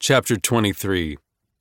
Chapter 23.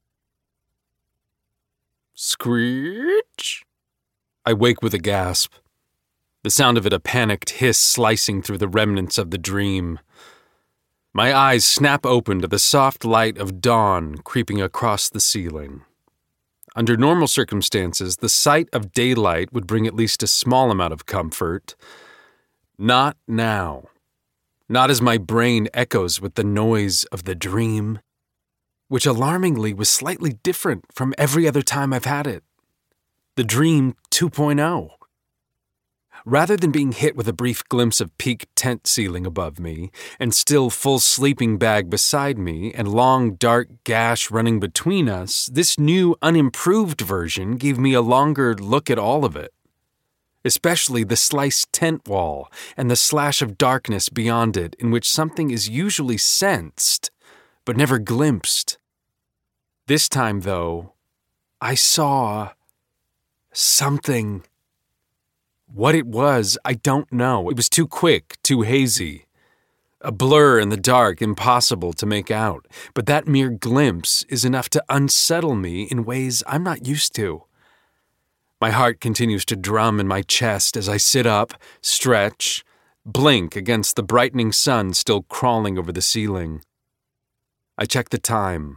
Screech! I wake with a gasp. The sound of it a panicked hiss slicing through the remnants of the dream. My eyes snap open to the soft light of dawn creeping across the ceiling. Under normal circumstances, the sight of daylight would bring at least a small amount of comfort. Not now. Not as my brain echoes with the noise of the dream, which alarmingly was slightly different from every other time I've had it. The dream 2.0. Rather than being hit with a brief glimpse of peak tent ceiling above me, and still full sleeping bag beside me, and long dark gash running between us, this new unimproved version gave me a longer look at all of it. Especially the sliced tent wall and the slash of darkness beyond it in which something is usually sensed, but never glimpsed. This time, though, I saw something. What it was, I don't know. It was too quick, too hazy. A blur in the dark, impossible to make out. But that mere glimpse is enough to unsettle me in ways I'm not used to. My heart continues to drum in my chest as I sit up, stretch, blink against the brightening sun still crawling over the ceiling. I check the time.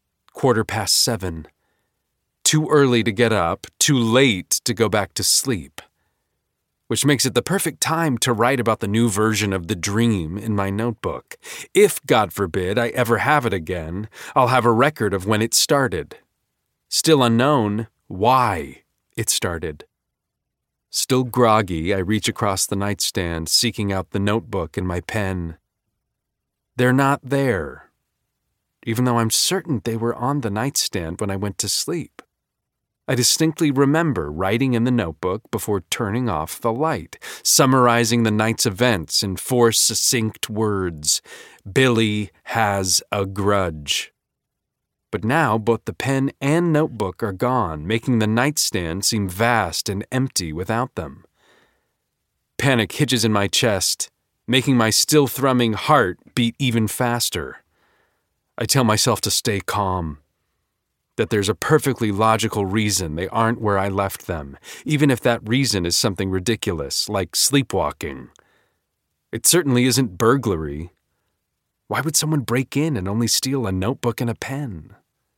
7:15. Too early to get up, too late to go back to sleep. Which makes it the perfect time to write about the new version of the dream in my notebook. If, God forbid, I ever have it again, I'll have a record of when it started. Still unknown why it started. Still groggy, I reach across the nightstand, seeking out the notebook and my pen. They're not there, even though I'm certain they were on the nightstand when I went to sleep. I distinctly remember writing in the notebook before turning off the light, summarizing the night's events in 4 succinct words. Billy has a grudge. But now both the pen and notebook are gone, making the nightstand seem vast and empty without them. Panic hitches in my chest, making my still thrumming heart beat even faster. I tell myself to stay calm, that there's a perfectly logical reason they aren't where I left them, even if that reason is something ridiculous, like sleepwalking. It certainly isn't burglary. Why would someone break in and only steal a notebook and a pen?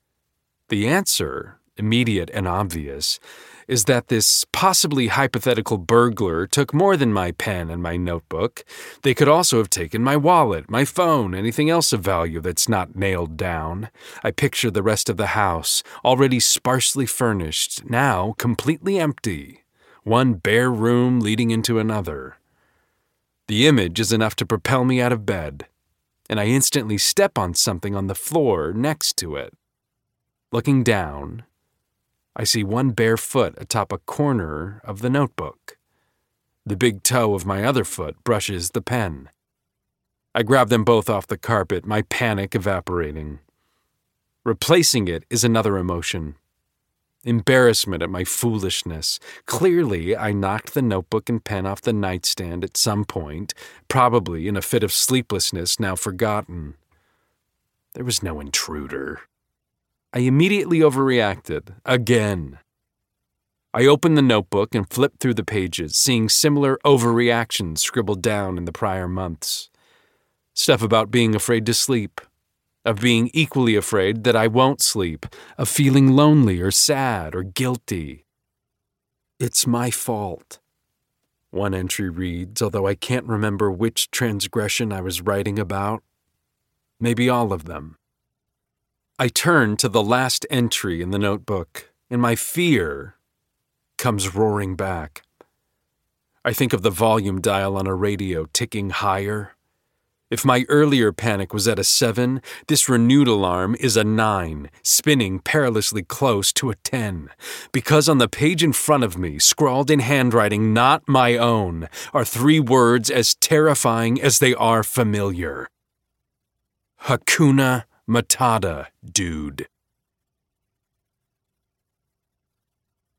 The answer, immediate and obvious, is that this possibly hypothetical burglar took more than my pen and my notebook. They could also have taken my wallet, my phone, anything else of value that's not nailed down. I picture the rest of the house, already sparsely furnished, now completely empty, one bare room leading into another. The image is enough to propel me out of bed, and I instantly step on something on the floor next to it. Looking down, I see one bare foot atop a corner of the notebook. The big toe of my other foot brushes the pen. I grab them both off the carpet, my panic evaporating. Replacing it is another emotion. Embarrassment at my foolishness. Clearly, I knocked the notebook and pen off the nightstand at some point, probably in a fit of sleeplessness now forgotten. There was no intruder. I immediately overreacted, again. I opened the notebook and flipped through the pages, seeing similar overreactions scribbled down in the prior months. Stuff about being afraid to sleep, of being equally afraid that I won't sleep, of feeling lonely or sad or guilty. It's my fault, one entry reads, although I can't remember which transgression I was writing about. Maybe all of them. I turn to the last entry in the notebook, and my fear comes roaring back. I think of the volume dial on a radio ticking higher. If my earlier panic was at a 7, this renewed alarm is a 9, spinning perilously close to a 10. Because on the page in front of me, scrawled in handwriting not my own, are 3 words as terrifying as they are familiar. Hakuna Matata, dude.